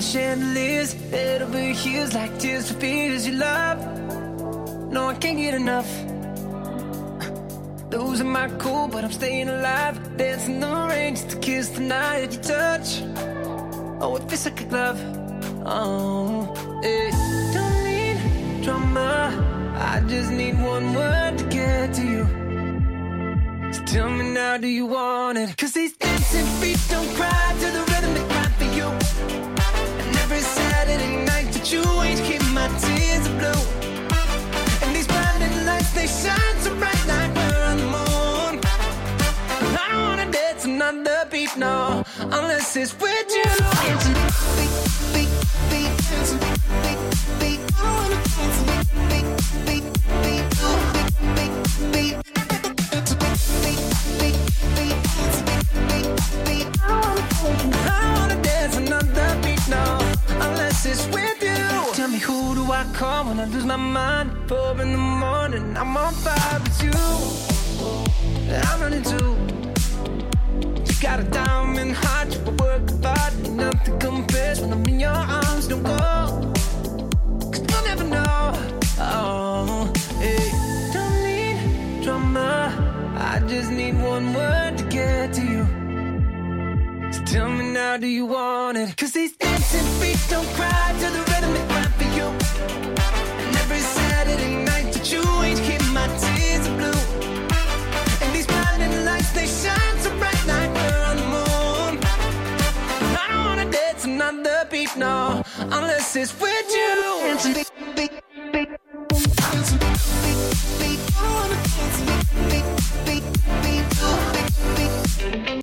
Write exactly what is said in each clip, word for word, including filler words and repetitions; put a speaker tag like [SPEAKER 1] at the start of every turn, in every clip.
[SPEAKER 1] chandeliers, head over heels like tears for fears you love. No, I can't get enough. Losing my cool, but I'm staying alive. Dancing the rain just to kiss the night you touch. Oh, it feels like a glove. Oh, it don't need drama. I just need one word to get to you. So tell me now, do you want it? Cause these dancing feet don't cry to the rhythm they cry for you. And every Saturday night that you ain't keep my tears are blue. And these blinding lights, they shine so bright like we're on the moon. I don't wanna dance another beat, no, unless it's with you. Dancing beat, beat, beat, dancing beat, beat, I wanna dance beat, beat, beat, beat, beat, beat, beat. I wanna dance another beat, no, unless it's with you. Tell me, who do I call when I lose my mind? Four in the morning, I'm on fire with you. I'm running too. You got a diamond heart, you work hard, nothing compares when I'm in your arms. Don't go, cause you'll never know. Oh, hey, don't need drama. I just need one word to get to you. So tell me now, do you want it? Cause these dancing feet don't cry to the rhythm they cry for you. And every Saturday night that you ain't keep my tears are blue. And these blinding lights, they shine so bright like we're on the moon. I don't wanna dance another beat, no, unless it's with you. Dancing beat, beat, beat, dancing beat, beat, beat. I wanna dance beat, beat, beat, beat, beat, beat.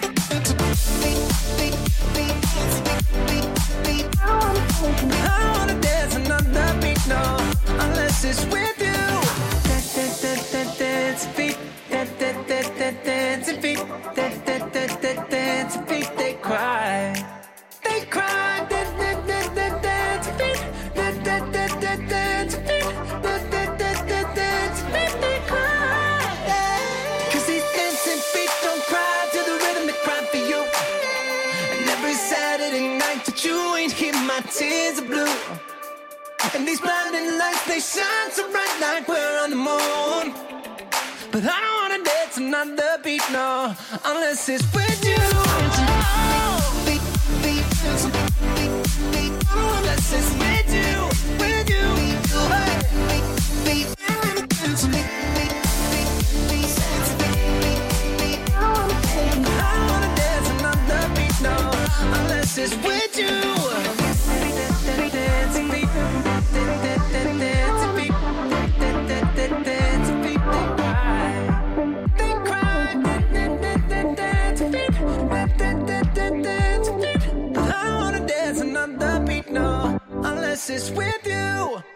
[SPEAKER 1] I wanna dance another beat, no, unless it's with you. Dance feet, dance feet, dance feet, they cry, they cry. Dance feet, dance feet, dance feet, they cry. Cause these dancing feet don't cry to the rhythm they cry for you. And every Saturday night that you ain't here, my tears are blue. And these blinding lights, they shine so bright like we're on the moon. But I don't wanna dance another beat, no, unless it's with you. Beat, beat, beat, beat, unless it's with you, with you. Hey. Beat, beat, beat, I don't wanna dance another beat, no, unless it's with you. I wanna dance another beat, no, unless it's with you.